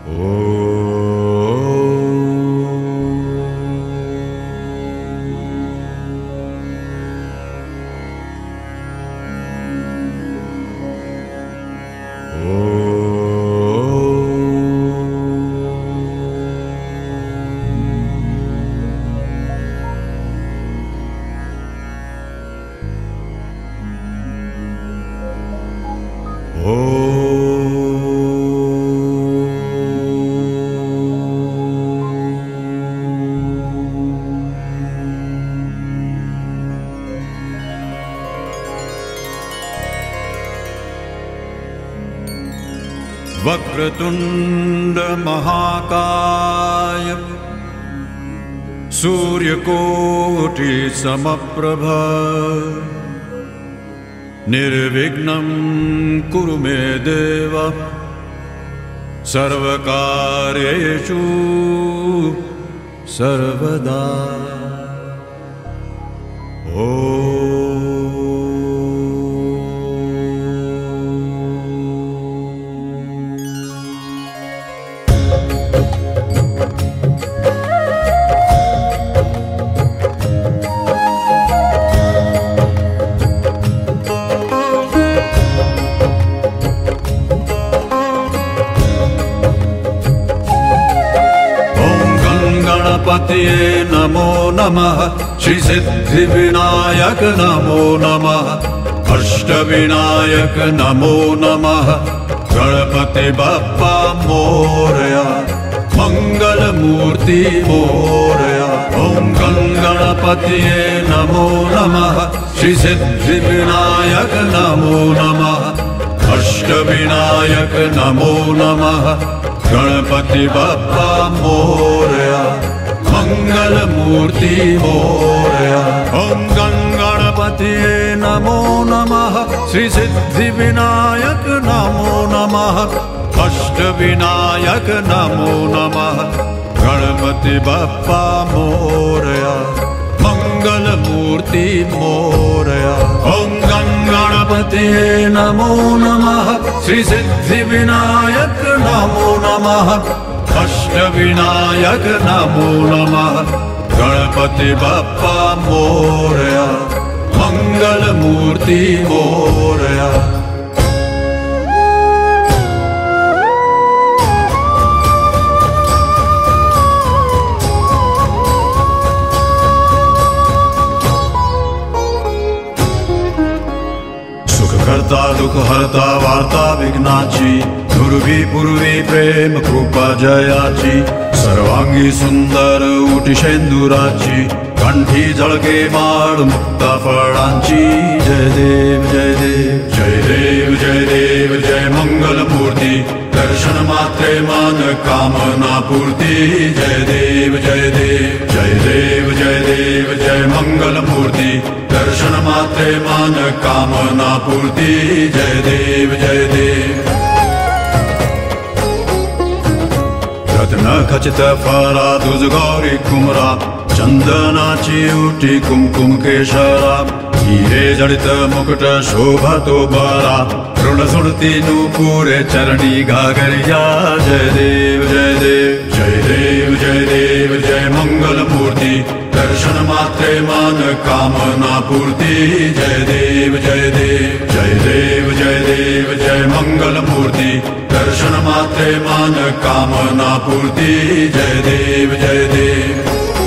वक्रतुंड महाकाय सूर्यकोटि समप्रभ निर्विघ्नं कुरु मे देव सर्वकार्येषु सर्वदा। गणपतिये नमो नमः, श्री सिद्धि विनायक नमो नमः, अष्टविनायक नमो नमः, गणपति बप्पा मोरया, मंगल मूर्ति मोरया। ओम गणपतिये नमो नमः, श्री सिद्धि विनायक नमो नमः, अष्टविनायक नमो नमः, गणपति बप्पा मोरया, मंगल मूर्ति मोरया। ओम गणपतिये नमो नमः, श्री सिद्धि विनायक नमो नमः, अष्ट विनायक नमो नमः, गणपति बप्पा मोरया, मंगल मूर्ति मोरया। ओम गणपतिये नमो नमः, श्री सिद्धि विनायक नमो नमः, अष्ट विनायक नमो नमः, गणपति बप्पा मोरया, मंगल मूर्ति मोरया। करता दुख हरता वार्ता विघ्नाची, दुर्वी पूर्वी प्रेम कृपा जयाची, सर्वांगी सुंदर उटिशेंदुराची, कंठी झळके माळ मुक्ता फळांची। जय देव जय देव जय देव जय देव जय मंगल मूर्ती, दर्शन मात्रे मान कामना पूर्ती। जय देव जय देव जय देव जय देव जय मंगल मूर्ती, दर्शन मात्रे मान कामना पूर्ती। जय देव जय देव। रत्न खचित फरा दुज गौरी कुमरा, चंदनाची उटी कुमकुम केशरा, हिरे जडित मुकुट शोभतो बरा, ऋण सुरती नूपुरे चरणी घागरिया। जय देव जय देव जय देव जय देव जय मंगल मूर्ति, दर्शन मात्रे मान कामना पूर्ति। जय देव जय देव जय देव जय देव जय मंगल मूर्ति, दर्शन मात्रे मान कामना पूर्ति। जय देव जय देव।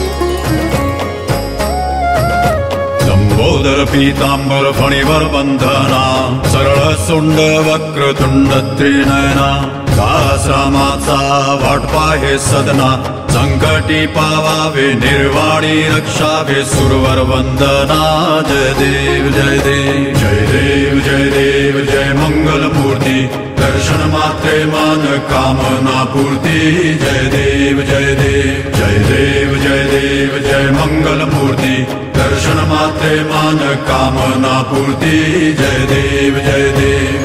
लंबोदर पीतांबर फणिवर बंधना, सरळ सुंड वक्रतुंड त्रिनयना, दासरामाचा वाटपा हे सदना, संकटी पावावे निर्वाणी रक्षावे सुरवर वंदना। जय देव जय देव जय देव जय देव जय मंगल मूर्ति, दर्शन मात्रे मान कामना पूर्ति। जय देव जय देव जय देव जय देव जय मंगल मूर्ति, दर्शन मात्रे मान कामना पूर्ति। जय देव जय देव।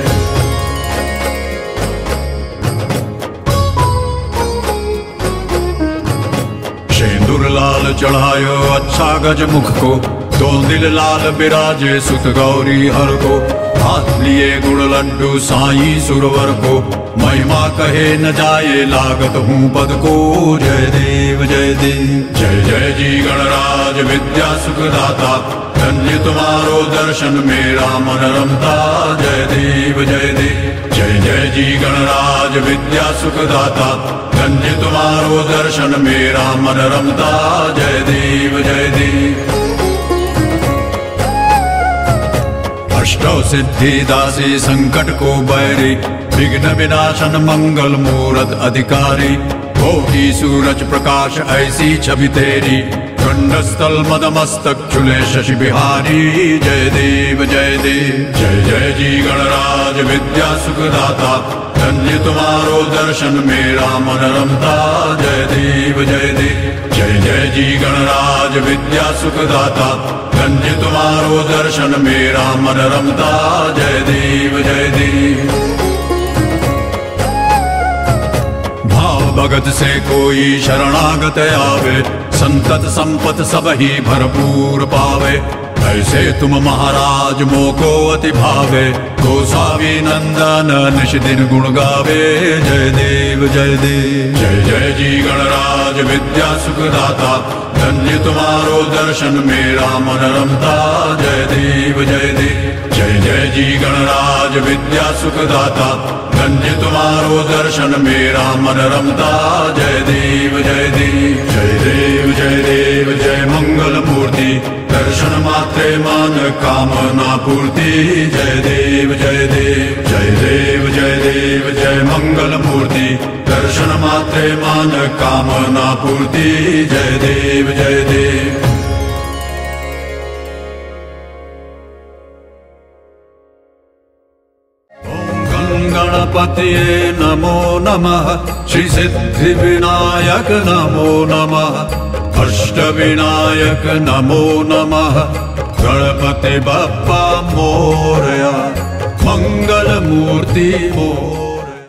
लाल चढ़ायो अच्छा गज मुख को, दो दिल लाल बिराजे सुत गौरी हर को, हाथ लिए गुड़ लड्डू साई सुरवर को, महिमा कहे न जाए लागत हूँ पद को। जय देव जय देव। जय जय जी गणराज विद्या सुखदाता, धन्य तुम्हारो दर्शन मेरा मन रमता। जय देव जय देव। जय जय जी गणराज विद्या सुखदाता, धन्य तुम्हारो दर्शन मेरा मन रमता। जय देव जय देव। अष्टौ सिद्धि दासी संकट को बैरी, विघ्न विनाशन मंगल मूरत अधिकारी। कोटि सूरज प्रकाश ऐसी छवि तेरी, खंडस्थल मदमस्तक चुले शशि बिहारी। जय देव जय देव। जय जय जी गणराज विद्या सुखदाता, धन्य तुम्हारो दर्शन मेरा मन रमता। जय देव जय देव। जय जय जी गणराज विद्या सुखदाता, धन्य तुम्हारो दर्शन मेरा मन रमता। जय देव जय देव। भाव भगत से कोई शरणागत आवे, संतत संपत सब ही भरपूर पावे। ऐसे तुम महाराज मोको अति भावे, गोसावी नंदन निश दिन गुण गावे। जय देव जय देव। जय जय जी गणराज विद्या सुखदाता, धन्य तुम्हारो दर्शन मेरा मन रमता। जय देव जय देव। जय जय जी गणराज विद्या सुखदाता, धन्य तुम्हारो दर्शन मेरा मन रमता। जय देव जय देव। जय देव जय देव। जय मंगल मूर्ति, दर्शन मात्रे मान कामना पूर्ति। जय देव जय देव। जय देव जय देव। जय मंगल मूर्ति, दर्शन मात्रे मान कामना पूर्ति। जय देव जय देव। गणपतिये नमो नमः, श्री सिद्धि विनायक नमो नमः, अष्ट विनायक नमो नमः। गणपति बप्पा मोरया, मंगल मूर्ति मोरया।